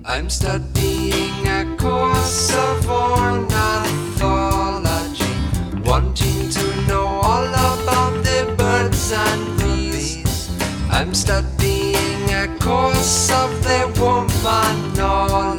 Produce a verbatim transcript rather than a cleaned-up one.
I'm studying a course of ornithology, wanting to know all about the birds and bees. I'm studying a course of the womanology,